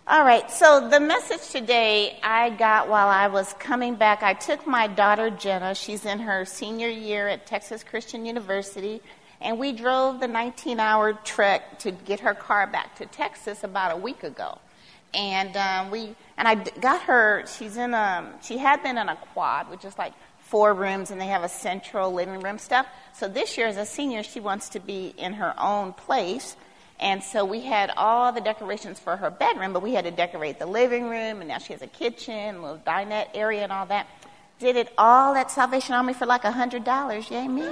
All right, so the message today I got while I was coming back. I took my daughter Jenna. She's in her senior year at Texas Christian University, and we drove the 19-hour trek to get her car back to Texas about a week ago. And I got her. She had been in a quad, which is like 4 rooms, and they have a central living room stuff. So this year, as a senior, she wants to be in her own place. And so we had all the decorations for her bedroom, but we had to decorate the living room, and now she has a kitchen, a little dinette area and all that. Did it all at Salvation Army for like $100. Yay, me.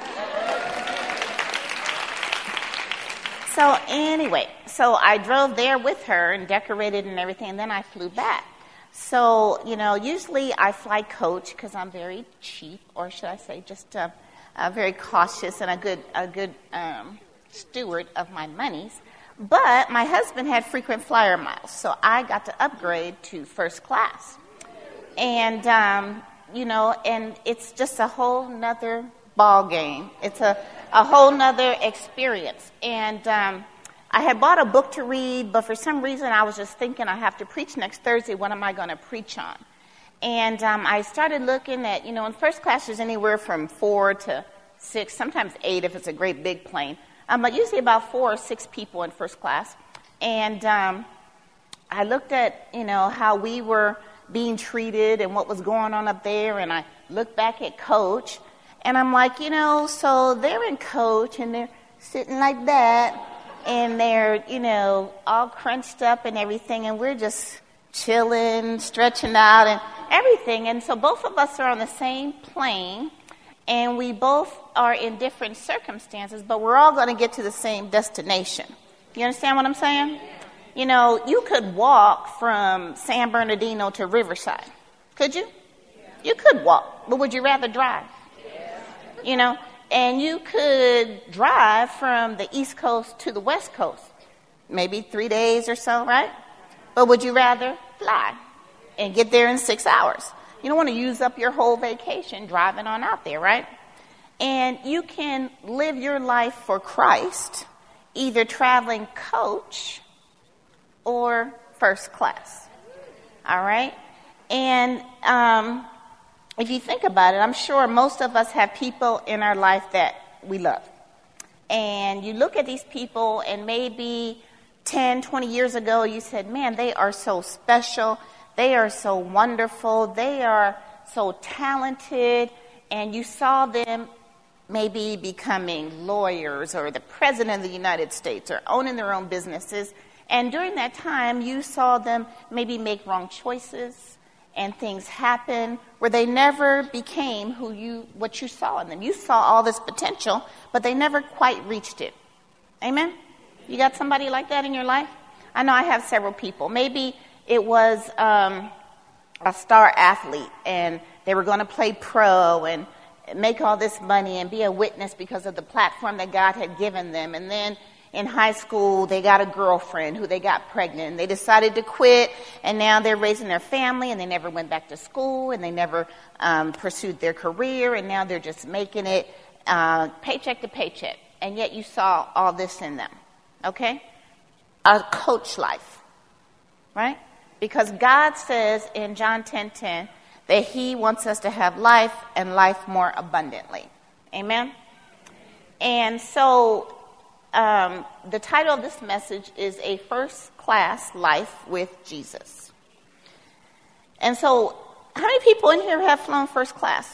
So anyway, I drove there with her and decorated and everything, and then I flew back. So, usually I fly coach because I'm very cheap, or should I say just very cautious and a good steward of my monies. But my husband had frequent flyer miles, so I got to upgrade to first class. And, and it's just a whole nother ball game. It's a whole nother experience. And I had bought a book to read, but for some reason I was just thinking I have to preach next Thursday. What am I going to preach on? And I started looking at, in first class there's anywhere from 4 to 6, sometimes 8 if it's a great big plane. But usually about 4 or 6 people in first class. And I looked at, how we were being treated and what was going on up there. And I looked back at coach. And I'm like, so they're in coach and they're sitting like that. And they're, all crunched up and everything. And we're just chilling, stretching out and everything. And so both of us are on the same plane. And we both are in different circumstances, but we're all going to get to the same destination. You understand what I'm saying? You could walk from San Bernardino to Riverside. Could you? You could walk, but would you rather drive? And you could drive from the East Coast to the West Coast, maybe 3 days or so, right? But would you rather fly and get there in 6 hours? You don't want to use up your whole vacation driving on out there, right? And you can live your life for Christ, either traveling coach or first class. All right? And if you think about it, I'm sure most of us have people in our life that we love. And you look at these people, and maybe 10, 20 years ago, you said, man, they are so special. They are so wonderful. They are so talented. And you saw them maybe becoming lawyers or the president of the United States or owning their own businesses. And during that time, you saw them maybe make wrong choices and things happen where they never became what you saw in them. You saw all this potential, but they never quite reached it. Amen? You got somebody like that in your life? I know I have several people. Maybe it was a star athlete, and they were going to play pro and make all this money and be a witness because of the platform that God had given them. And then in high school, they got a girlfriend who they got pregnant, and they decided to quit, and now they're raising their family, and they never went back to school, and they never pursued their career, and now they're just making it paycheck to paycheck. And yet you saw all this in them, okay? A coach life, right? Because God says in John 10:10 that he wants us to have life and life more abundantly. Amen? And so the title of this message is A First Class Life with Jesus. And so how many people in here have flown first class?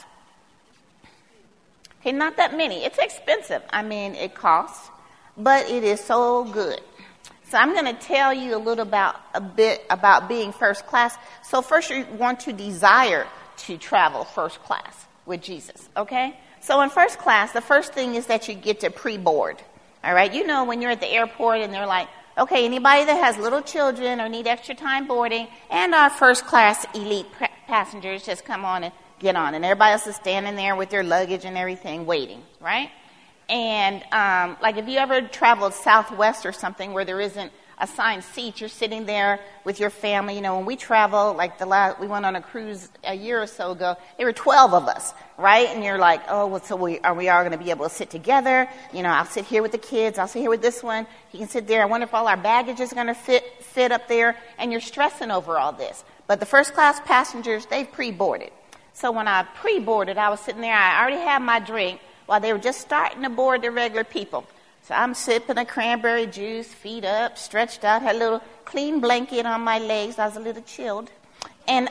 Okay, not that many. It's expensive. I mean, it costs, but it is so good. So I'm going to tell you a bit about being first class. So first you want to desire to travel first class with Jesus, okay? So in first class, the first thing is that you get to pre-board, all right? When you're at the airport and they're like, okay, anybody that has little children or need extra time boarding and our first class elite passengers, just come on and get on. And everybody else is standing there with their luggage and everything waiting, right? And like if you ever traveled Southwest or something where there isn't assigned seats. You're sitting there with your family. You know, when we travel, like we went on a cruise a year or so ago, there were 12 of us, right? And you're like, oh, well, so are we all going to be able to sit together? You know, I'll sit here with the kids. I'll sit here with this one. He can sit there. I wonder if all our baggage is going to fit up there. And you're stressing over all this. But the first class passengers, they've pre-boarded. So when I pre-boarded, I was sitting there. I already had my drink while they were just starting to board the regular people. So I'm sipping a cranberry juice, feet up, stretched out, had a little clean blanket on my legs. I was a little chilled. And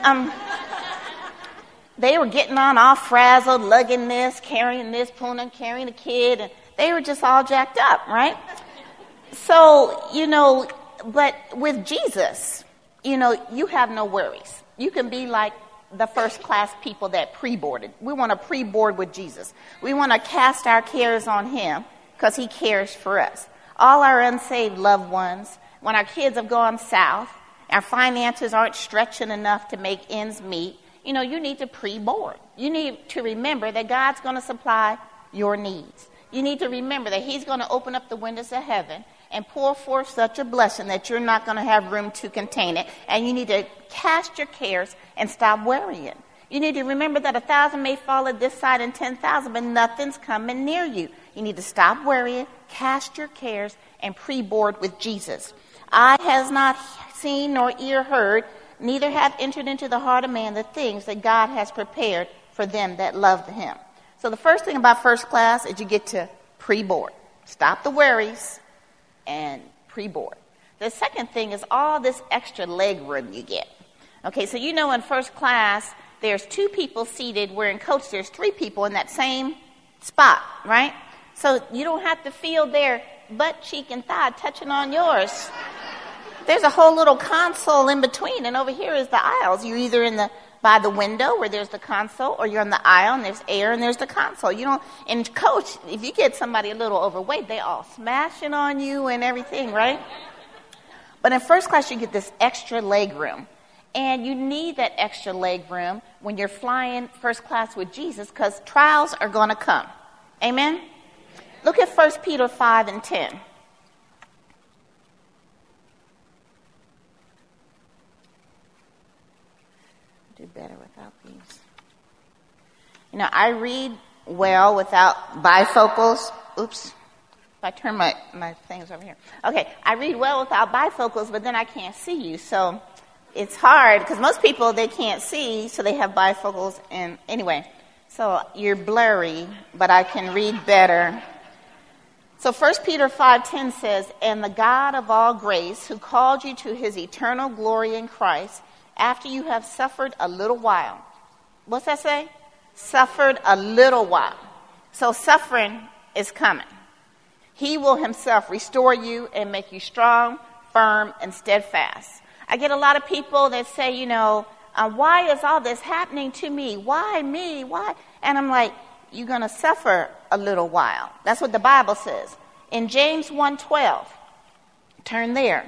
they were getting on all frazzled, lugging this, carrying this, carrying a kid, and they were just all jacked up, right? So, you know, but with Jesus, you know, you have no worries. You can be like the first class people that pre-boarded. We want to pre-board with Jesus. We want to cast our cares on him because he cares for us. All our unsaved loved ones, when our kids have gone south, our finances aren't stretching enough to make ends meet, you know, you need to pre-board. You need to remember that God's going to supply your needs. You need to remember that he's going to open up the windows of heaven and pour forth such a blessing that you're not going to have room to contain it. And you need to cast your cares and stop worrying. You need to remember that 1,000 may fall at this side and 10,000, but nothing's coming near you. You need to stop worrying, cast your cares, and pre-board with Jesus. Eye has not seen nor ear heard, neither hath entered into the heart of man the things that God has prepared for them that love him. So the first thing about first class is you get to pre-board. Stop the worries and pre-board. The second thing is all this extra leg room you get. Okay, so you know in first class, there's 2 people seated, where in coach there's 3 people in that same spot, right? So you don't have to feel their butt, cheek, and thigh touching on yours. There's a whole little console in between, and over here is the aisles. You're either by the window where there's the console, or you're on the aisle and there's air and there's the console. You don't, in coach, if you get somebody a little overweight, they all smashing on you and everything, right? But in first class, you get this extra leg room. And you need that extra leg room when you're flying first class with Jesus, because trials are going to come. Amen? Look at 1 Peter 5 and 10. Do better without these. You know, I read well without bifocals. Oops. If I turn my things over here. Okay, I read well without bifocals, but then I can't see you. So it's hard because most people, they can't see, so they have bifocals. And anyway, so you're blurry, but I can read better. So 1 Peter 5:10 says, "And the God of all grace, who called you to his eternal glory in Christ, after you have suffered a little while." What's that say? Suffered a little while. So suffering is coming. He will himself restore you and make you strong, firm, and steadfast. I get a lot of people that say, you know, why is all this happening to me? Why me? Why? And I'm like, you're going to suffer a little while. That's what the Bible says. In James 1:12, turn there.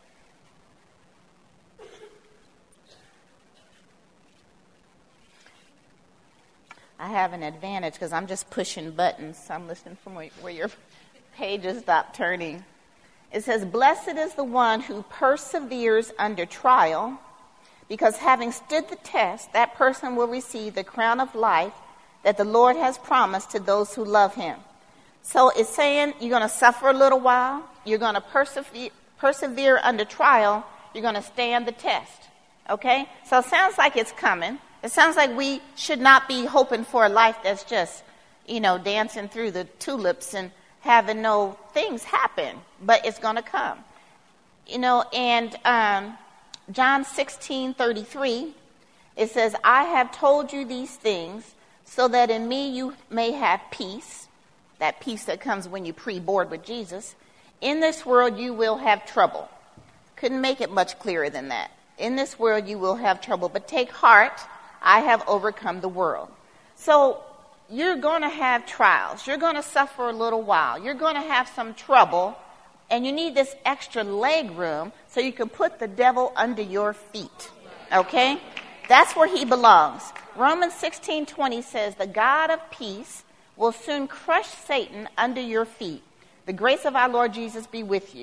I have an advantage because I'm just pushing buttons. So I'm listening from where your pages stop turning. It says, "Blessed is the one who perseveres under trial, because having stood the test, that person will receive the crown of life that the Lord has promised to those who love him." So it's saying you're going to suffer a little while. You're going to persevere under trial. You're going to stand the test. Okay? So it sounds like it's coming. It sounds like we should not be hoping for a life that's just, you know, dancing through the tulips and having no things happen. But it's going to come. You know, and John 16:33, it says, "I have told you these things so that in me you may have peace," that peace that comes when you pre-board with Jesus. "In this world you will have trouble." Couldn't make it much clearer than that. In this world you will have trouble, but take heart, I have overcome the world. So you're going to have trials. You're going to suffer a little while. You're going to have some trouble, and you need this extra leg room so you can put the devil under your feet. Okay? That's where he belongs. Romans 16:20 says, "The God of peace will soon crush Satan under your feet. The grace of our Lord Jesus be with you."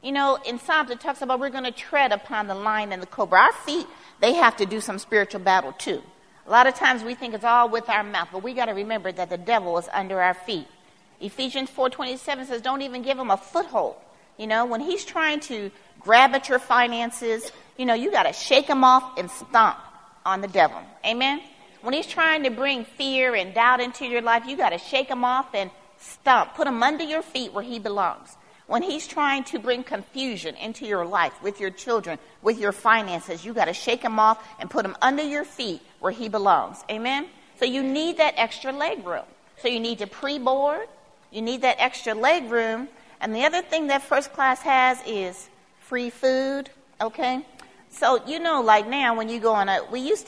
You know, in Psalms it talks about we're going to tread upon the lion and the cobra. Our feet, they have to do some spiritual battle too. A lot of times we think it's all with our mouth, but we got to remember that the devil is under our feet. Ephesians 4:27 says, don't even give him a foothold. You know, when he's trying to grab at your finances, you know, you got to shake him off and stomp on the devil. Amen? When he's trying to bring fear and doubt into your life, you got to shake him off and stomp. Put him under your feet where he belongs. When he's trying to bring confusion into your life, with your children, with your finances, you got to shake him off and put him under your feet where he belongs. Amen? So you need that extra leg room. So you need to pre-board. You need that extra leg room. And the other thing that first class has is free food. Okay? So, you know, like now when you go on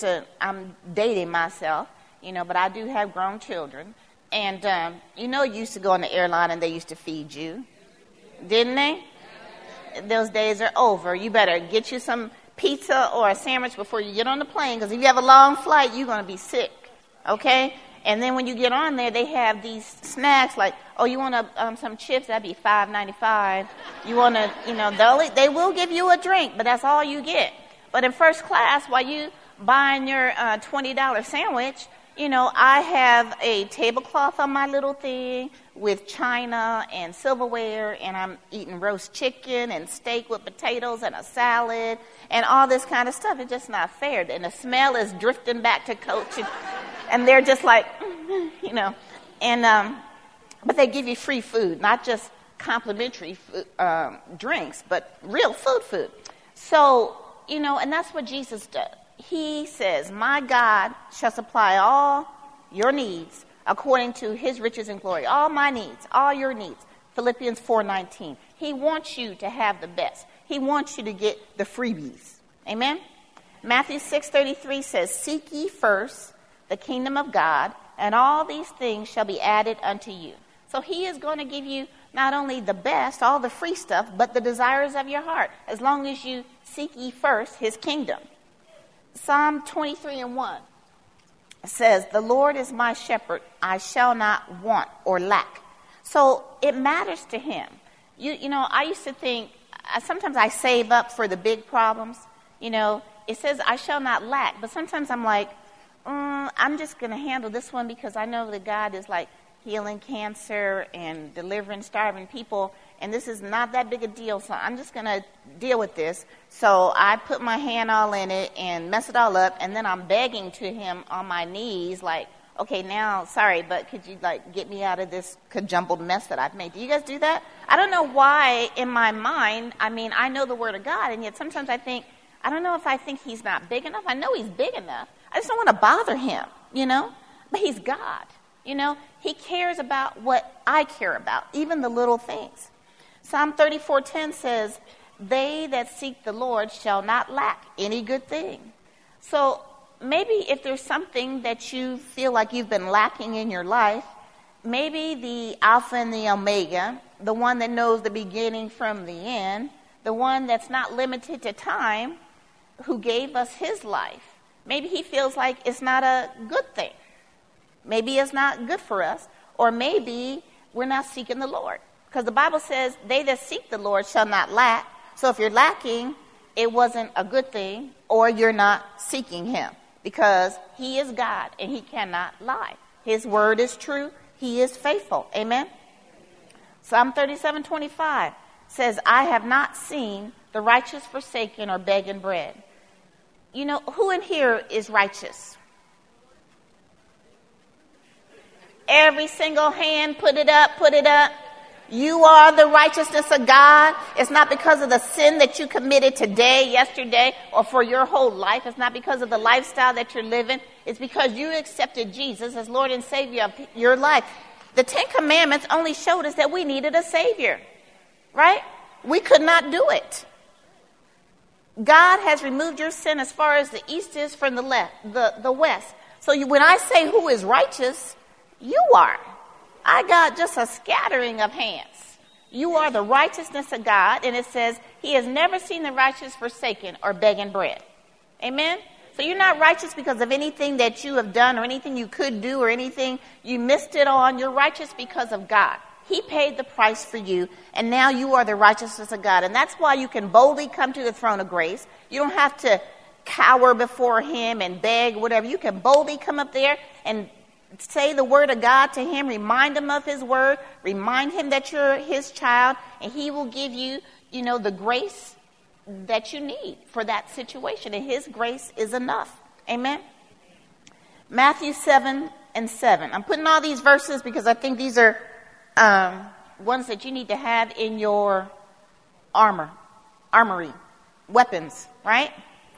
I'm dating myself, you know, but I do have grown children. And, you know, you used to go on the airline and they used to feed you. Didn't they? Those days are over. You better get you some pizza or a sandwich before you get on the plane, because if you have a long flight, you're going to be sick. Okay? And then when you get on there, they have these snacks like, oh, you want some chips? That'd be $5.95. You want to, you know, they will give you a drink, but that's all you get. But in first class, while you buying your $20 sandwich, you know, I have a tablecloth on my little thing with china and silverware, and I'm eating roast chicken and steak with potatoes and a salad and all this kind of stuff. It's just not fair. And the smell is drifting back to Coach, and they're just like, you know. And but they give you free food, not just complimentary food, drinks, but real food. So, you know, and that's what Jesus does. He says, my God shall supply all your needs according to his riches and glory. All my needs, all your needs. Philippians 4:19. He wants you to have the best. He wants you to get the freebies. Amen? Matthew 6:33 says, seek ye first the kingdom of God, and all these things shall be added unto you. So he is going to give you not only the best, all the free stuff, but the desires of your heart, as long as you seek ye first his kingdom. Psalm 23:1 says, the Lord is my shepherd, I shall not want or lack. So it matters to him. You know, I used to think, sometimes I save up for the big problems. You know, it says I shall not lack, but sometimes I'm like, I'm just going to handle this one because I know that God is like healing cancer and delivering starving people, and this is not that big a deal, so I'm just going to deal with this. So I put my hand all in it and mess it all up, and then I'm begging to him on my knees like, okay, now, sorry, but could you like get me out of this jumbled mess that I've made? Do you guys do that? I don't know why in my mind, I mean, I know the Word of God, and yet sometimes I think, I don't know if I think he's not big enough. I know he's big enough. I just don't want to bother him, you know? But he's God, you know? He cares about what I care about, even the little things. Psalm 34:10 says, they that seek the Lord shall not lack any good thing. So maybe if there's something that you feel like you've been lacking in your life, maybe the Alpha and the Omega, the one that knows the beginning from the end, the one that's not limited to time, who gave us his life, maybe he feels like it's not a good thing. Maybe it's not good for us, or maybe we're not seeking the Lord. Because the Bible says, they that seek the Lord shall not lack. So if you're lacking, it wasn't a good thing, or you're not seeking him. Because he is God, and he cannot lie. His word is true. He is faithful. Amen? Psalm 37:25 says, I have not seen the righteous forsaken or begging bread. You know, who in here is righteous? Every single hand, put it up, put it up. You are the righteousness of God. It's not because of the sin that you committed today, yesterday, or for your whole life. It's not because of the lifestyle that you're living. It's because you accepted Jesus as Lord and Savior of your life. The Ten Commandments only showed us that we needed a Savior, right? We could not do it. God has removed your sin as far as the east is from the west. So when I say who is righteous, you are. I got just a scattering of hands. You are the righteousness of God, and it says he has never seen the righteous forsaken or begging bread. Amen? So you're not righteous because of anything that you have done or anything you could do or anything you missed it on. You're righteous because of God. He paid the price for you, and now you are the righteousness of God. And that's why you can boldly come to the throne of grace. You don't have to cower before him and beg, whatever. You can boldly come up there and say the word of God to him, remind him of his word, remind him that you're his child, and he will give you, the grace that you need for that situation. And his grace is enough. Amen. Matthew 7:7. I'm putting all these verses because I think these are ones that you need to have in your armory, weapons, right?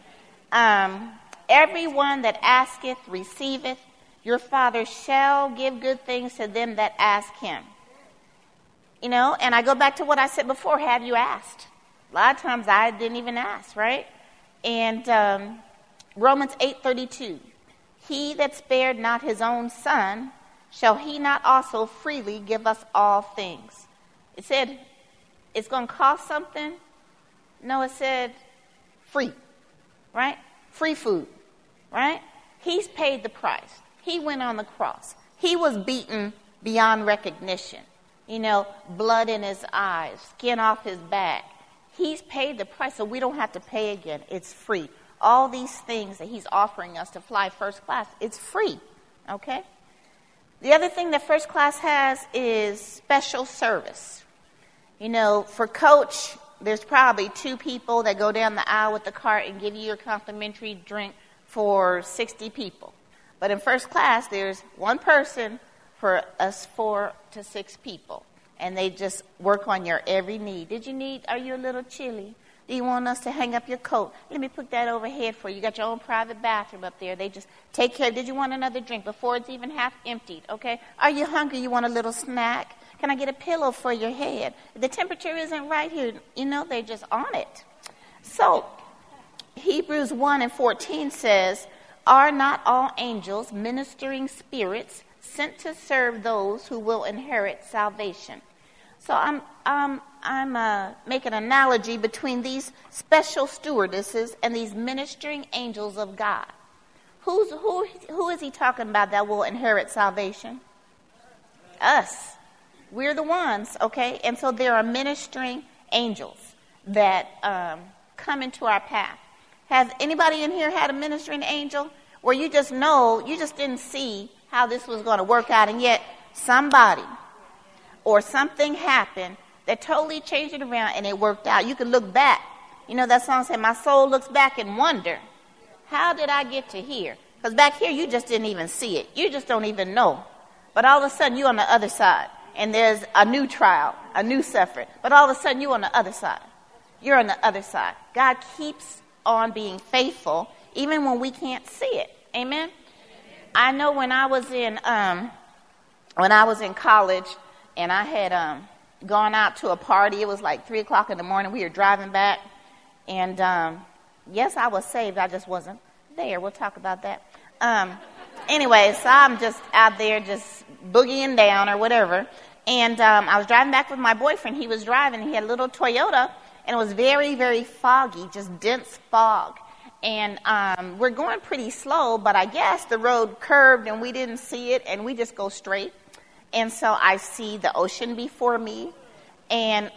Everyone that asketh receiveth. Your Father shall give good things to them that ask him. And I go back to what I said before. Have you asked? A lot of times I didn't even ask, right? And Romans 8:32. He that spared not his own son, shall he not also freely give us all things? It said it's going to cost something. No, it said free, right? Free food, right? He's paid the price. He went on the cross. He was beaten beyond recognition. Blood in his eyes, skin off his back. He's paid the price, so we don't have to pay again. It's free. All these things that he's offering us to fly first class, it's free, okay? The other thing that first class has is special service. For coach, there's probably 2 people that go down the aisle with the cart and give you your complimentary drink for 60 people. But in first class, there's 1 person for us 4 to 6 people. And they just work on your every need. Are you a little chilly? Do you want us to hang up your coat? Let me put that overhead for you. You got your own private bathroom up there. They just take care. Did you want another drink before it's even half emptied? Okay. Are you hungry? You want a little snack? Can I get a pillow for your head? The temperature isn't right here. They're just on it. So Hebrews 1:14 says, are not all angels ministering spirits sent to serve those who will inherit salvation? So I'm making an analogy between these special stewardesses and these ministering angels of God. Who is he talking about that will inherit salvation? Us. We're the ones, okay? And so there are ministering angels that come into our path. Has anybody in here had a ministering angel where you just didn't see how this was going to work out, and yet somebody or something happened that totally changed it around and it worked out? You can look back. That song said, my soul looks back and wonder, how did I get to here? Because back here, you just didn't even see it. You just don't even know. But all of a sudden, you're on the other side. And there's a new trial, a new suffering. But all of a sudden, you're on the other side. You're on the other side. God keeps on being faithful, even when we can't see it. Amen? I know when I was in college, and I had gone out to a party. It was like 3 o'clock in the morning. We were driving back. And, yes, I was saved. I just wasn't there. We'll talk about that. Anyway, so I'm just out there just boogieing down or whatever. And I was driving back with my boyfriend. He was driving. He had a little Toyota. And it was very, very foggy, just dense fog. And we're going pretty slow, but I guess the road curved and we didn't see it. And we just go straight. And so I see the ocean before me, and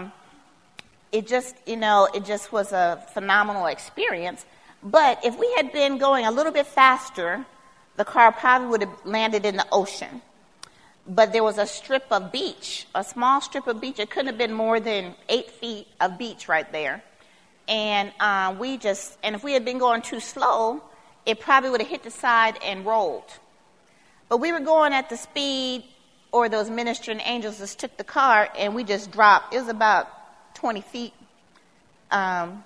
it just was a phenomenal experience. But if we had been going a little bit faster, the car probably would have landed in the ocean. But there was a strip of beach, a small strip of beach. It couldn't have been more than 8 feet of beach right there. And and if we had been going too slow, it probably would have hit the side and rolled. But we were going at the speed, or those ministering angels just took the car, and we just dropped. It was about 20 feet, about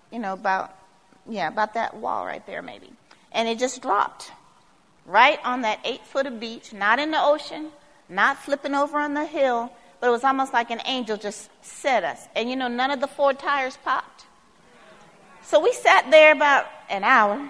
that wall right there maybe. And it just dropped right on that 8 foot of beach, not in the ocean, not flipping over on the hill, but it was almost like an angel just set us. And none of the 4 tires popped. So we sat there about an hour,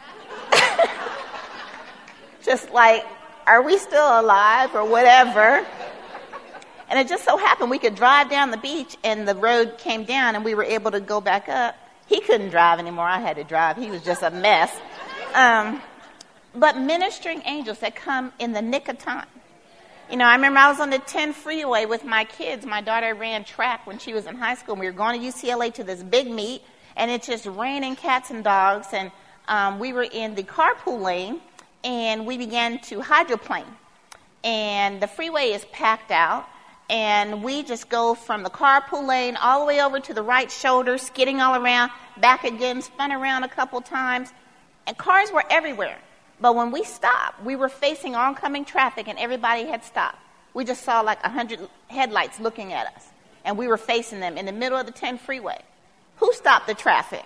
just like, are we still alive or whatever? And it just so happened we could drive down the beach, and the road came down, and we were able to go back up. He couldn't drive anymore. I had to drive. He was just a mess. But ministering angels that come in the nick of time. I remember I was on the 10 freeway with my kids. My daughter ran track when she was in high school. We were going to UCLA to this big meet, and it's just raining cats and dogs. And we were in the carpool lane, and we began to hydroplane. And the freeway is packed out, and we just go from the carpool lane all the way over to the right shoulder, skidding all around, back again, spun around a couple times. And cars were everywhere. But when we stopped, we were facing oncoming traffic, and everybody had stopped. We just saw like 100 headlights looking at us, and we were facing them in the middle of the 10 freeway. Who stopped the traffic?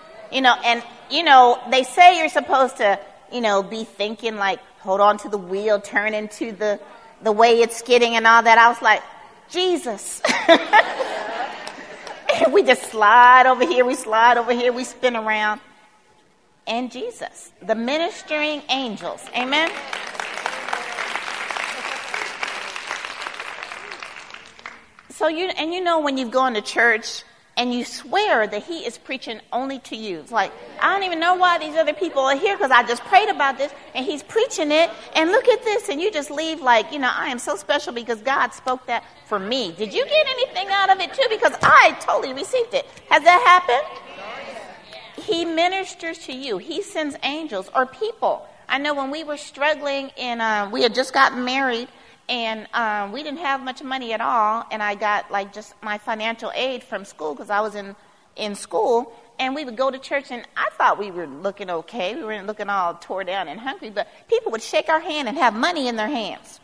They say you're supposed to, be thinking like, hold on to the wheel, turn into the way it's skidding and all that. I was like, Jesus. We just slide over here, we spin around. And Jesus, the ministering angels. Amen? So when you've gone to church and you swear that he is preaching only to you. It's like, I don't even know why these other people are here because I just prayed about this and he's preaching it and look at this. And you just leave like, I am so special because God spoke that for me. Did you get anything out of it too? Because I totally received it. Has that happened? He ministers to you. He sends angels or people. I know when we were struggling and we had just gotten married and we didn't have much money at all. And I got like just my financial aid from school because I was in school. And we would go to church and I thought we were looking okay. We weren't looking all tore down and hungry. But people would shake our hand and have money in their hands.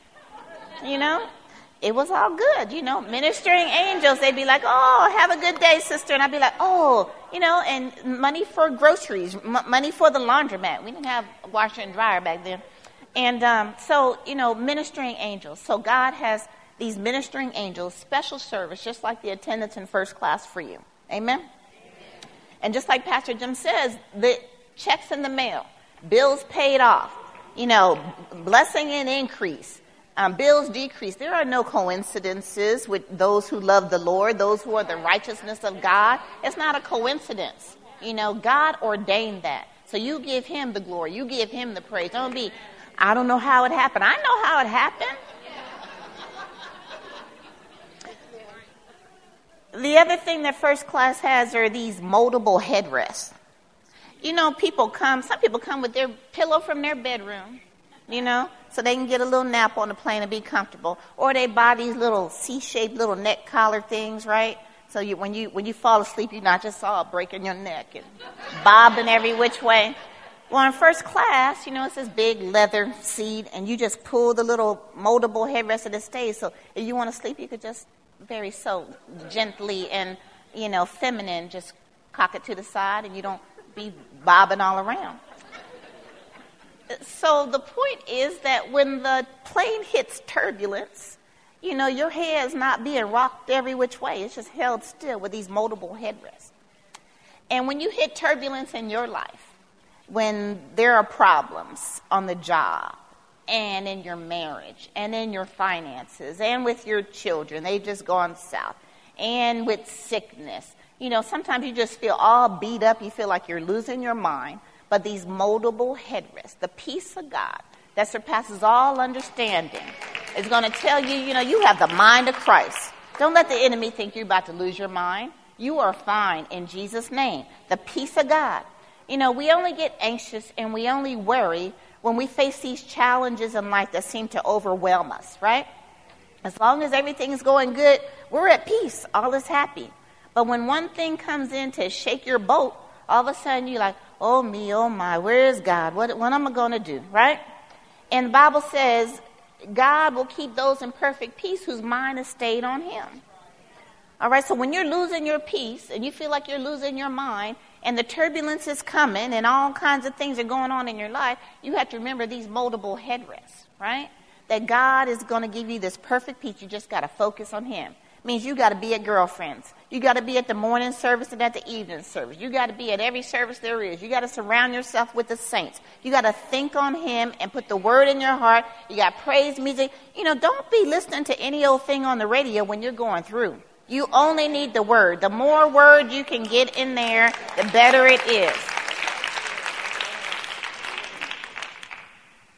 It was all good, ministering angels. They'd be like, oh, have a good day, sister. And I'd be like, oh, and money for groceries, money for the laundromat. We didn't have a washer and dryer back then. And so, ministering angels. So God has these ministering angels, special service, just like the attendants in first class for you. Amen? And just like Pastor Jim says, the checks in the mail, bills paid off, blessing and increase. Bills decrease. There are no coincidences with those who love the Lord, those who are the righteousness of God. It's not a coincidence. God ordained that. So you give him the glory. You give him the praise. I don't know how it happened. I know how it happened. The other thing that first class has are these moldable headrests. Some people come with their pillow from their bedroom, so they can get a little nap on the plane and be comfortable. Or they buy these little C-shaped little neck collar things, right? So when you fall asleep, you're not just all breaking your neck and bobbing every which way. Well, in first class, it's this big leather seat, and you just pull the little moldable headrest and it stays. So if you want to sleep, you could just very so gently and, feminine, just cock it to the side, and you don't be bobbing all around. So the point is that when the plane hits turbulence, your head is not being rocked every which way. It's just held still with these moldable headrests. And when you hit turbulence in your life, when there are problems on the job and in your marriage and in your finances and with your children, they've just gone south, and with sickness, sometimes you just feel all beat up. You feel like you're losing your mind. But these moldable headrests, the peace of God that surpasses all understanding, is going to tell you, you have the mind of Christ. Don't let the enemy think you're about to lose your mind. You are fine in Jesus' name. The peace of God. We only get anxious and we only worry when we face these challenges in life that seem to overwhelm us, right? As long as everything is going good, we're at peace. All is happy. But when one thing comes in to shake your boat, all of a sudden you're like, oh me, oh my, where is God? What am I going to do, right? And the Bible says God will keep those in perfect peace whose mind is stayed on him. All right, so when you're losing your peace and you feel like you're losing your mind and the turbulence is coming and all kinds of things are going on in your life, you have to remember these moldable headrests, right? That God is going to give you this perfect peace. You just got to focus on him. Means you got to be at girlfriends. You got to be at the morning service and at the evening service. You got to be at every service there is. You got to surround yourself with the saints. You got to think on him and put the word in your heart. You got praise music. Don't be listening to any old thing on the radio when you're going through. You only need the word. The more word you can get in there, the better it is.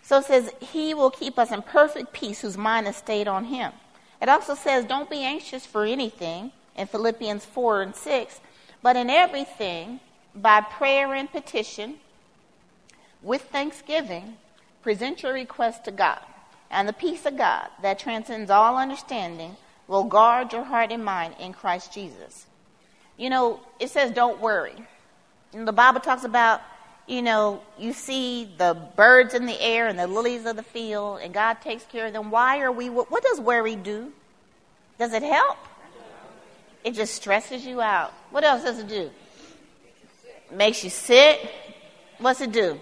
So it says, he will keep us in perfect peace whose mind is stayed on him. It also says, don't be anxious for anything in Philippians 4 and 6, but in everything, by prayer and petition, with thanksgiving, present your request to God. And the peace of God that transcends all understanding will guard your heart and mind in Christ Jesus. You know, it says don't worry. And the Bible talks about, you know, you see the birds in the air and the lilies of the field, and God takes care of them. Why are we, what does worry do? Does it help? It just stresses you out. What else does it do? Makes you sick. What's it do?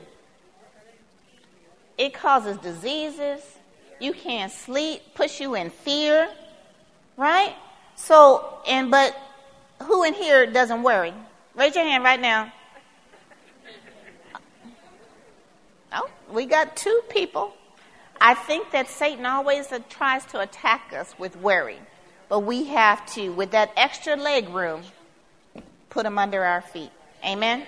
It causes diseases. You can't sleep, puts you in fear, right? So, but who in here doesn't worry? Raise your hand right now. Oh, we got 2 people. I think that Satan always tries to attack us with worry. But we have to, with that extra leg room, put him under our feet. Amen?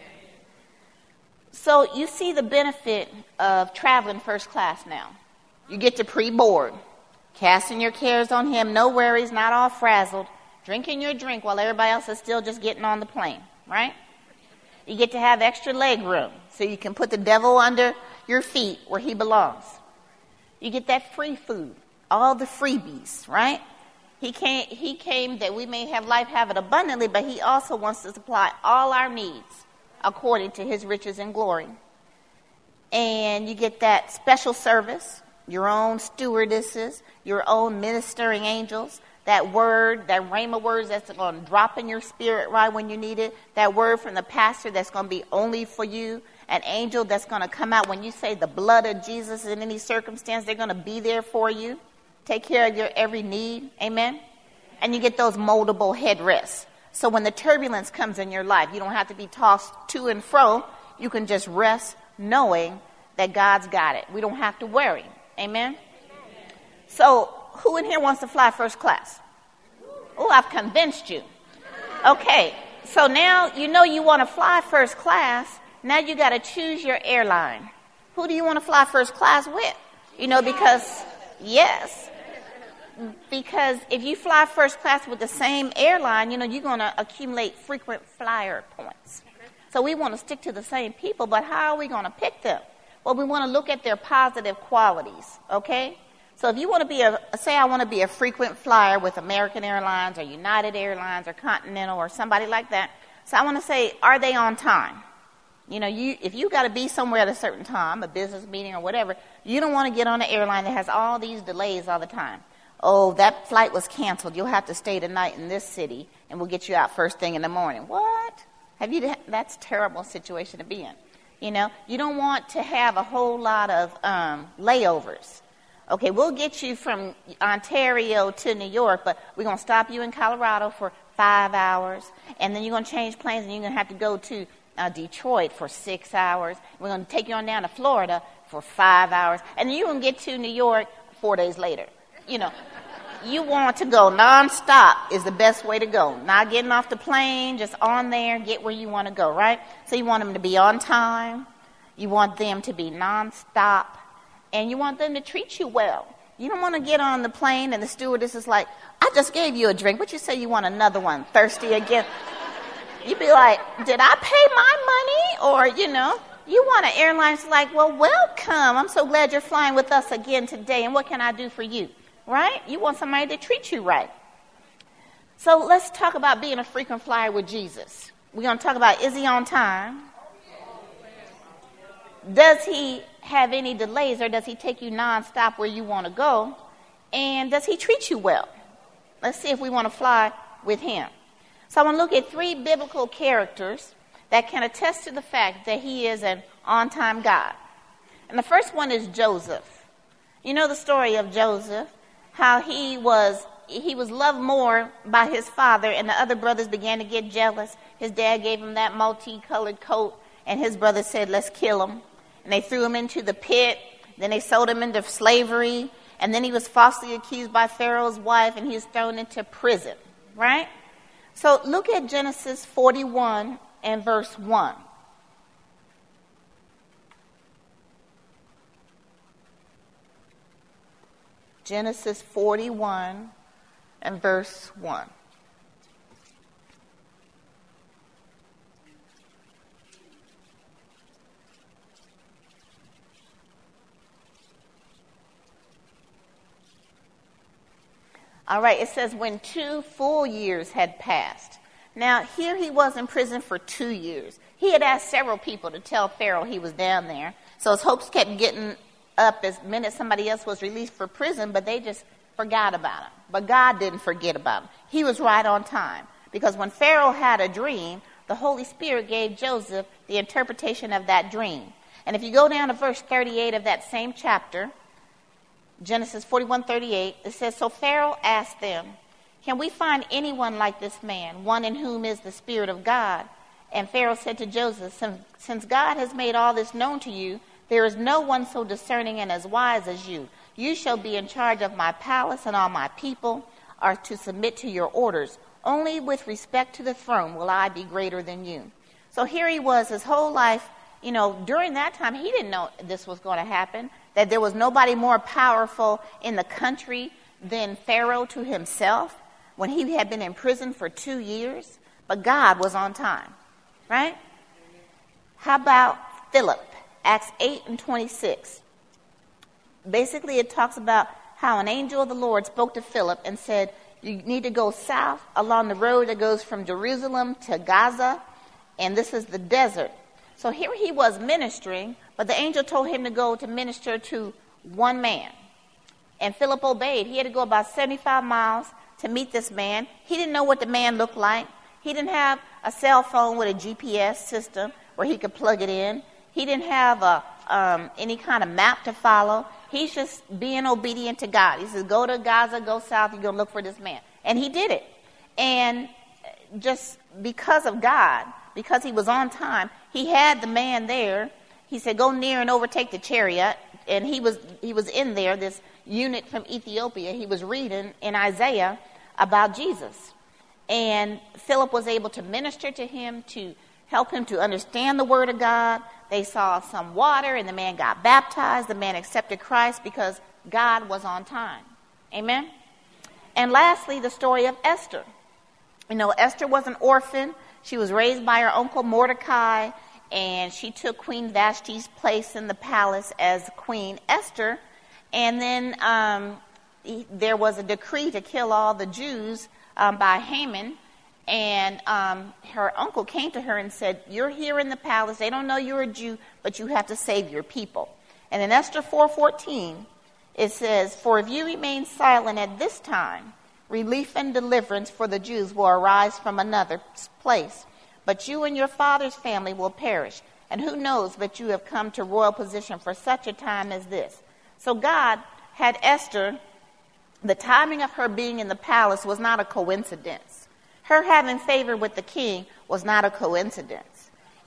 So you see the benefit of traveling first class now. You get to pre-board, casting your cares on him, no worries, not all frazzled, drinking your drink while everybody else is still just getting on the plane, right? You get to have extra leg room so you can put the devil under your feet where he belongs. You get that free food, all the freebies, right? He came that we may have life, have it abundantly, but he also wants to supply all our needs according to his riches and glory. And you get that special service, your own stewardesses, your own ministering angels, that word, that rhema words that's going to drop in your spirit right when you need it, that word from the pastor that's going to be only for you, an angel that's going to come out when you say the blood of Jesus in any circumstance, they're going to be there for you, take care of your every need, amen? And you get those moldable headrests. So when the turbulence comes in your life, you don't have to be tossed to and fro. You can just rest knowing that God's got it. We don't have to worry, amen? So who in here wants to fly first class? Oh, I've convinced you. Okay, so now you know you want to fly first class. Now you got to choose your airline. Who do you want to fly first class with? You know, because if you fly first class with the same airline, you know, you're going to accumulate frequent flyer points. So we want to stick to the same people, but how are we going to pick them? Well, we want to look at their positive qualities, okay? So if you want to be say I want to be a frequent flyer with American Airlines or United Airlines or Continental or somebody like that. So I want to say, are they on time? You know, if you got to be somewhere at a certain time, a business meeting or whatever, you don't want to get on an airline that has all these delays all the time. Oh, that flight was canceled. You'll have to stay the night in this city and we'll get you out first thing in the morning. What? That's a terrible situation to be in. You know, you don't want to have a whole lot of layovers. Okay, we'll get you from Ontario to New York, but we're going to stop you in Colorado for 5 hours, and then you're going to change planes, and you're going to have to go to Detroit for 6 hours. We're going to take you on down to Florida for 5 hours, and then you're going to get to New York 4 days later. You know, you want to go nonstop is the best way to go. Not getting off the plane, just on there, get where you want to go, right? So you want them to be on time. You want them to be nonstop. And you want them to treat you well. You don't want to get on the plane and the stewardess is like, I just gave you a drink. But you say you want another one, thirsty again. You'd be like, did I pay my money? Or, you know, you want an airline that's like, well, welcome. I'm so glad you're flying with us again today. And what can I do for you? Right? You want somebody to treat you right. So let's talk about being a frequent flyer with Jesus. We're going to talk about, is he on time? Does he have any delays, or does he take you nonstop where you want to go? And does he treat you well? Let's see if we want to fly with him. So I want to look at 3 biblical characters that can attest to the fact that he is an on-time God. And the first one is Joseph. You know the story of Joseph, how he was loved more by his father, and the other brothers began to get jealous. His dad gave him that multicolored coat, and his brother said, let's kill him. And they threw him into the pit. Then they sold him into slavery. And then he was falsely accused by Pharaoh's wife, and he was thrown into prison, right? So look at Genesis 41 and verse 1. Genesis 41 and verse 1. All right, it says when 2 full years had passed. Now, here he was in prison for 2 years. He had asked several people to tell Pharaoh he was down there. So his hopes kept getting up as minute somebody else was released for prison, but they just forgot about him. But God didn't forget about him. He was right on time. Because when Pharaoh had a dream, the Holy Spirit gave Joseph the interpretation of that dream. And if you go down to verse 38 of that same chapter, Genesis 41:38, it says, So Pharaoh asked them, Can we find anyone like this man, one in whom is the Spirit of God? And Pharaoh said to Joseph, Since God has made all this known to you, there is no one so discerning and as wise as you. You shall be in charge of my palace, and all my people are to submit to your orders. Only with respect to the throne will I be greater than you. So here he was his whole life. During that time, he didn't know this was going to happen, that there was nobody more powerful in the country than Pharaoh to himself when he had been in prison for 2 years. But God was on time, right? How about Philip? Acts 8:26. Basically, it talks about how an angel of the Lord spoke to Philip and said, you need to go south along the road that goes from Jerusalem to Gaza, and this is the desert. So here he was ministering, but the angel told him to go to minister to one man. And Philip obeyed. He had to go about 75 miles to meet this man. He didn't know what the man looked like. He didn't have a cell phone with a GPS system where he could plug it in. He didn't have any kind of map to follow. He's just being obedient to God. He says, go to Gaza, go south, you're going to look for this man. And he did it. And just because of God, because he was on time, he had the man there. He said, go near and overtake the chariot. And he was in there, this eunuch from Ethiopia. He was reading in Isaiah about Jesus. And Philip was able to minister to him, to help him to understand the word of God. They saw some water, and the man got baptized. The man accepted Christ because God was on time. Amen? And lastly, the story of Esther. Esther was an orphan. She was raised by her uncle Mordecai, and she took Queen Vashti's place in the palace as Queen Esther. And then there was a decree to kill all the Jews by Haman. And her uncle came to her and said, you're here in the palace. They don't know you're a Jew, but you have to save your people. And in Esther 4:14, it says, For if you remain silent at this time, relief and deliverance for the Jews will arise from another place. But you and your father's family will perish. And who knows but you have come to royal position for such a time as this. So God had Esther, the timing of her being in the palace was not a coincidence. Her having favor with the king was not a coincidence.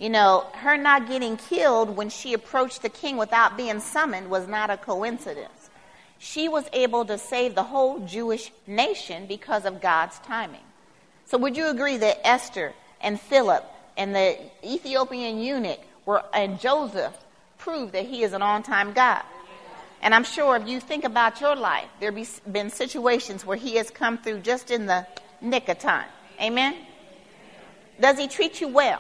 Her not getting killed when she approached the king without being summoned was not a coincidence. She was able to save the whole Jewish nation because of God's timing. So would you agree that Esther and Philip and the Ethiopian eunuch and Joseph proved that he is an on-time God? And I'm sure if you think about your life, there have been situations where he has come through just in the nick of time. Amen? Does he treat you well?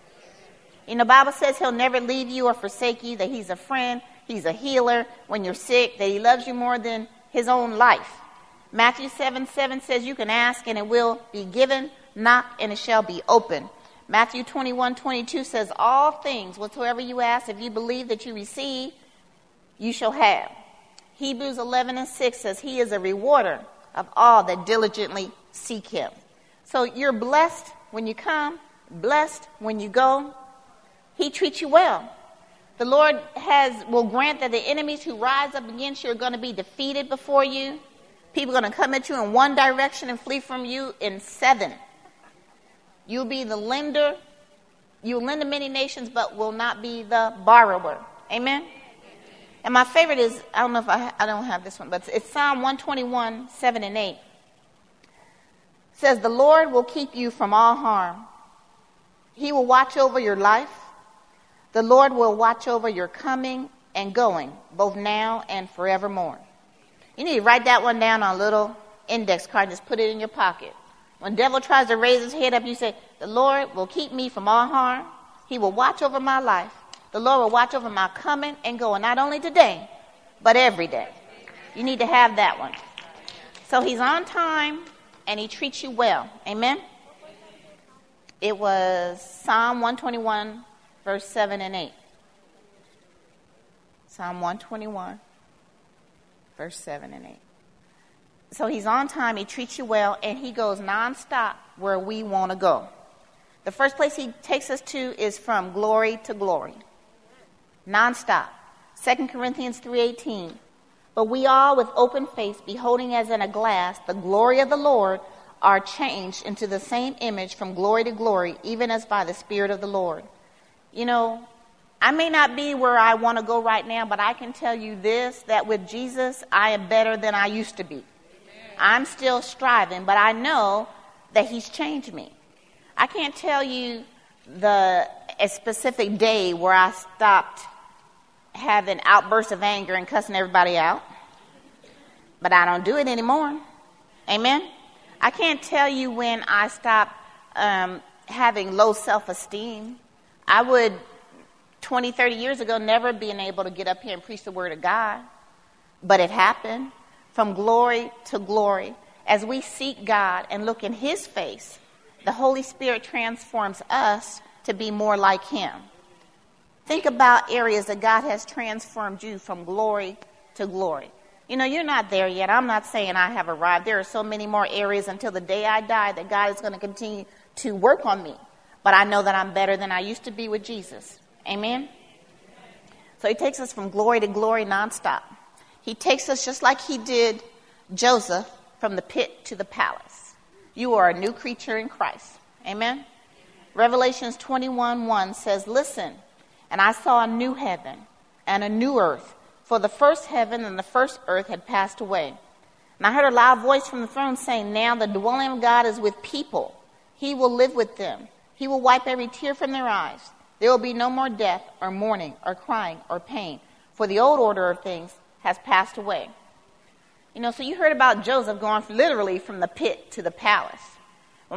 The Bible says he'll never leave you or forsake you, that he's a friend, he's a healer when you're sick, that he loves you more than his own life. Matthew 7:7 says you can ask and it will be given, knock and it shall be open. Matthew 21:22 says all things whatsoever you ask, if you believe that you receive, you shall have. Hebrews 11:6 says he is a rewarder of all that diligently seek him. So you're blessed when you come, blessed when you go. He treats you well. The Lord will grant that the enemies who rise up against you are going to be defeated before you. People are going to come at you in one direction and flee from you in 7. You'll be the lender. You'll lend to many nations, but will not be the borrower. Amen? And my favorite is, I don't know if I don't have this one, but it's Psalm 121:7-8. It says, the Lord will keep you from all harm. He will watch over your life. The Lord will watch over your coming and going, both now and forevermore. You need to write that one down on a little index card and just put it in your pocket. When the devil tries to raise his head up, you say, the Lord will keep me from all harm. He will watch over my life. The Lord will watch over my coming and going, not only today, but every day. You need to have that one. So he's on time and he treats you well. Amen? It was Psalm 121, verse 7 and 8. Psalm 121, verse 7 and 8. So he's on time, he treats you well, and he goes nonstop where we want to go. The first place he takes us to is from glory to glory. Nonstop. 2 Corinthians 3:18. But we all with open face, beholding as in a glass the glory of the Lord, are changed into the same image from glory to glory, even as by the Spirit of the Lord. You know, I may not be where I want to go right now, but I can tell you this, that with Jesus, I am better than I used to be. I'm still striving, but I know that he's changed me. I can't tell you a specific day where I stopped having outbursts of anger and cussing everybody out, but I don't do it anymore. Amen? I can't tell you when I stopped having low self-esteem. I would, 20, 30 years ago, never been able to get up here and preach the word of God, but it happened. From glory to glory. As we seek God and look in his face, the Holy Spirit transforms us to be more like him. Think about areas that God has transformed you from glory to glory. You know, you're not there yet. I'm not saying I have arrived. There are so many more areas until the day I die that God is going to continue to work on me. But I know that I'm better than I used to be with Jesus. Amen? So he takes us from glory to glory nonstop. He takes us just like he did Joseph from the pit to the palace. You are a new creature in Christ. Amen? Revelations 21:1 says, listen, and I saw a new heaven and a new earth, for the first heaven and the first earth had passed away. And I heard a loud voice from the throne saying, now the dwelling of God is with people. He will live with them. He will wipe every tear from their eyes. There will be no more death or mourning or crying or pain, for the old order of things has passed away. You know, so you heard about Joseph going literally from the pit to the palace. Well,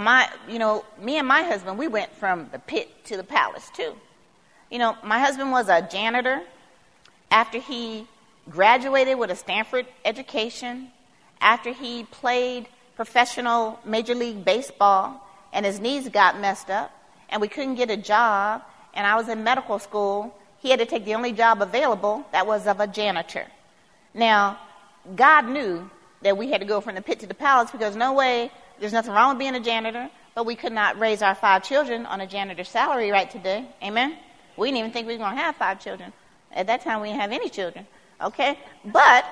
me and my husband, we went from the pit to the palace too. You know, my husband was a janitor. After he graduated with a Stanford education, after he played professional Major League Baseball and his knees got messed up and we couldn't get a job and I was in medical school, he had to take the only job available that was of a janitor. Now, God knew that we had to go from the pit to the palace because no way, there's nothing wrong with being a janitor, but we could not raise our 5 children on a janitor's salary right today. Amen? We didn't even think we were going to have 5 children. At that time, we didn't have any children. Okay? But,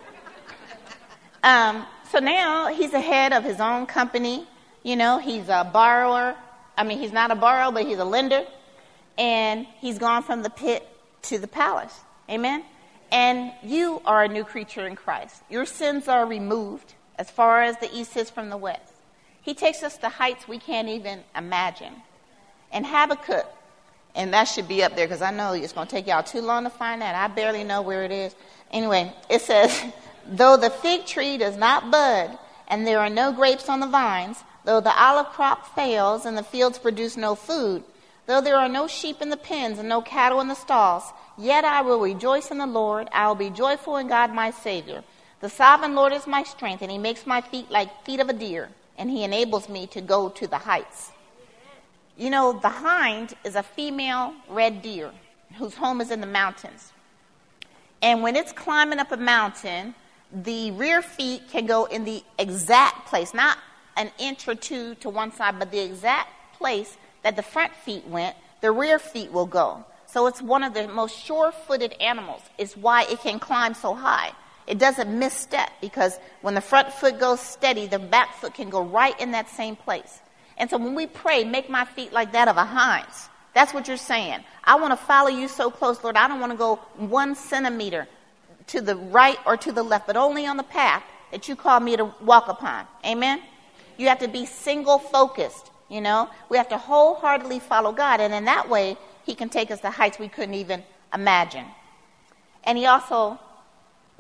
so now he's the head of his own company. You know, he's a borrower. I mean, he's not a borrower, but he's a lender. And he's gone from the pit to the palace. Amen? And you are a new creature in Christ. Your sins are removed as far as the east is from the west. He takes us to heights we can't even imagine. And Habakkuk, and that should be up there because I know it's going to take y'all too long to find that. I barely know where it is. Anyway, it says, though the fig tree does not bud and there are no grapes on the vines, though the olive crop fails and the fields produce no food, though there are no sheep in the pens and no cattle in the stalls, yet I will rejoice in the Lord. I will be joyful in God my Savior. The sovereign Lord is my strength, and he makes my feet like feet of a deer, and he enables me to go to the heights. You know, the hind is a female red deer whose home is in the mountains. And when it's climbing up a mountain, the rear feet can go in the exact place, not an inch or two to one side, but the exact place that the front feet went, the rear feet will go. So it's one of the most sure-footed animals. It's why it can climb so high. It doesn't misstep because when the front foot goes steady, the back foot can go right in that same place. And so when we pray, make my feet like that of a hind's, that's what you're saying. I want to follow you so close, Lord. I don't want to go 1 centimeter to the right or to the left, but only on the path that you call me to walk upon. Amen? You have to be single-focused, you know. We have to wholeheartedly follow God, and in that way, he can take us to heights we couldn't even imagine. And he also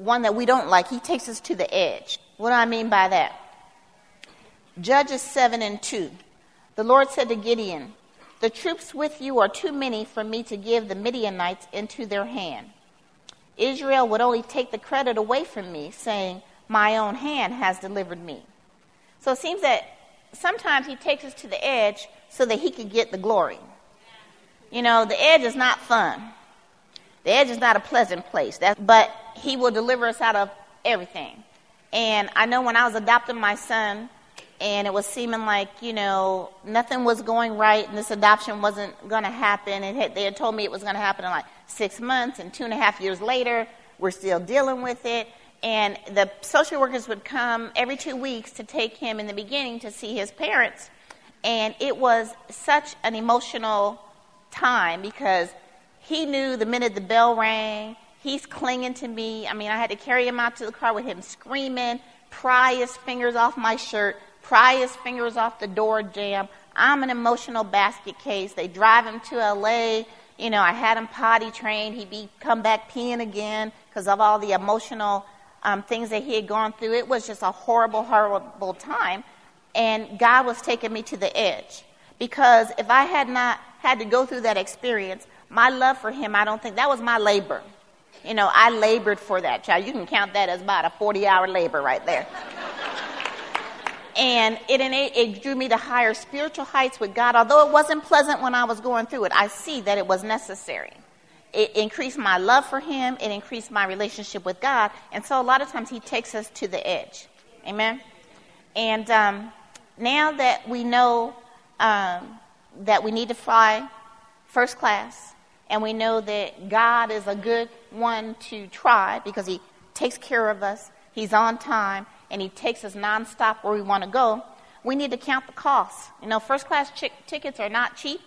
one that we don't like. He takes us to the edge. What do I mean by that? Judges 7:2. The Lord said to Gideon, "The troops with you are too many for me to give the Midianites into their hand." Israel would only take the credit away from me, saying, "My own hand has delivered me." So it seems that sometimes he takes us to the edge so that he could get the glory. You know, the edge is not fun. The edge is not a pleasant place, but he will deliver us out of everything. And I know when I was adopting my son, and it was seeming like, you know, nothing was going right, and this adoption wasn't going to happen, and they had told me it was going to happen in like 6 months, and 2.5 years later, we're still dealing with it. And the social workers would come every 2 weeks to take him in the beginning to see his parents. And it was such an emotional time because he knew the minute the bell rang, he's clinging to me. I mean, I had to carry him out to the car with him screaming, pry his fingers off my shirt, pry his fingers off the door jamb. I'm an emotional basket case. They drive him to L.A. You know, I had him potty trained. He'd come back peeing again because of all the emotional things that he had gone through. It was just a horrible, horrible time. And God was taking me to the edge. Because if I had not had to go through that experience, my love for him, I don't think, that was my labor. You know, I labored for that child. You can count that as about a 40-hour labor right there. And it drew me to higher spiritual heights with God. Although it wasn't pleasant when I was going through it, I see that it was necessary. It increased my love for him. It increased my relationship with God. And so a lot of times he takes us to the edge. Amen? And now that we know that we need to fly first class, and we know that God is a good one to try because he takes care of us, he's on time, and he takes us nonstop where we want to go, we need to count the costs. You know, first class tickets are not cheap.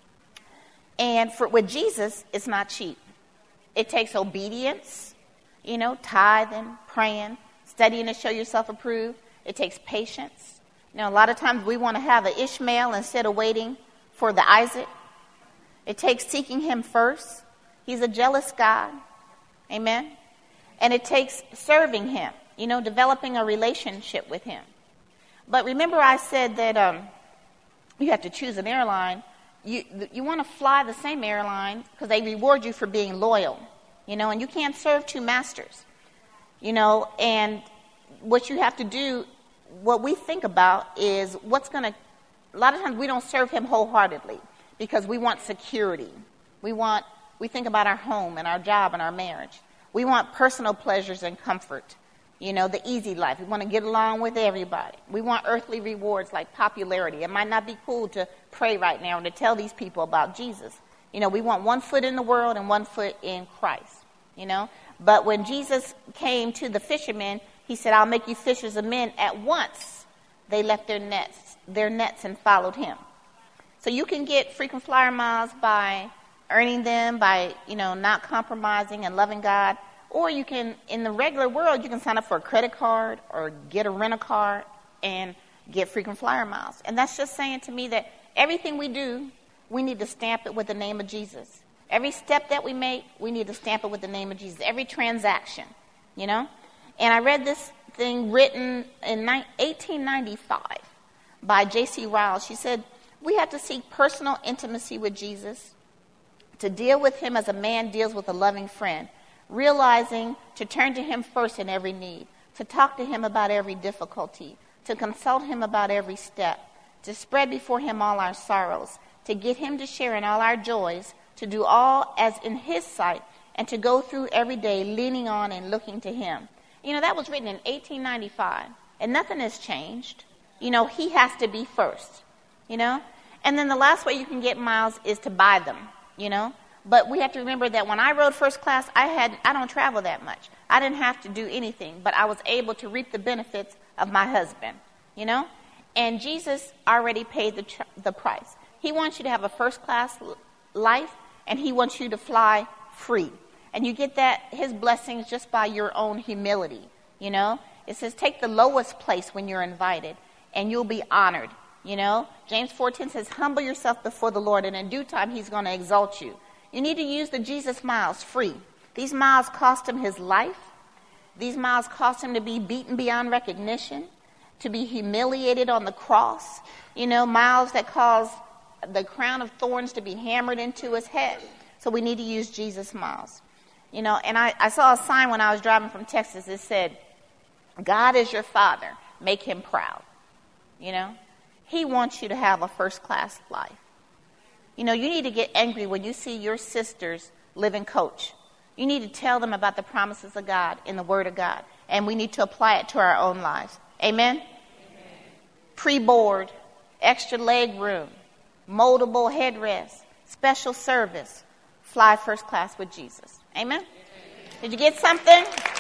And with Jesus, it's not cheap. It takes obedience, you know, tithing, praying, studying to show yourself approved. It takes patience. You know, a lot of times we want to have an Ishmael instead of waiting for the Isaac. It takes seeking him first. He's a jealous God. Amen. And it takes serving him, you know, developing a relationship with him. But remember I said that you have to choose an airline. You want to fly the same airline because they reward you for being loyal, you know, and you can't serve two masters, you know, and what you have to do, what we think about is a lot of times we don't serve him wholeheartedly because we want security. We think about our home and our job and our marriage. We want personal pleasures and comfort. You know, the easy life. We want to get along with everybody. We want earthly rewards like popularity. It might not be cool to pray right now and to tell these people about Jesus. You know, we want one foot in the world and one foot in Christ, you know. But when Jesus came to the fishermen, he said, "I'll make you fishers of men." At once, they left their nets and followed him. So you can get frequent flyer miles by earning them, by, you know, not compromising and loving God. Or you can, in the regular world, you can sign up for a credit card or get a rental car and get frequent flyer miles. And that's just saying to me that everything we do, we need to stamp it with the name of Jesus. Every step that we make, we need to stamp it with the name of Jesus. Every transaction, you know. And I read this thing written in 1895 by J.C. Ryle. She said, we have to seek personal intimacy with Jesus, to deal with him as a man deals with a loving friend, realizing to turn to him first in every need, to talk to him about every difficulty, to consult him about every step, to spread before him all our sorrows, to get him to share in all our joys, to do all as in his sight, and to go through every day leaning on and looking to him. You know, that was written in 1895, and nothing has changed. You know, he has to be first, you know. And then the last way you can get miles is to buy them, you know. But we have to remember that when I rode first class, I don't travel that much. I didn't have to do anything, but I was able to reap the benefits of my husband, you know. And Jesus already paid the price. He wants you to have a first class life, and he wants you to fly free. And you get that, his blessings, just by your own humility, you know. It says take the lowest place when you're invited, and you'll be honored, you know. James 4:10 says humble yourself before the Lord, and in due time he's going to exalt you. You need to use the Jesus miles free. These miles cost him his life. These miles cost him to be beaten beyond recognition, to be humiliated on the cross. Miles that caused the crown of thorns to be hammered into his head. So we need to use Jesus miles. And I saw a sign when I was driving from Texas. It said, God is your Father. Make him proud. He wants you to have a first-class life. You need to get angry when you see your sisters live in Coach. You need to tell them about the promises of God in the Word of God. And we need to apply it to our own lives. Amen? Pre-board, extra leg room, moldable headrest, special service. Fly first class with Jesus. Amen? Did you get something?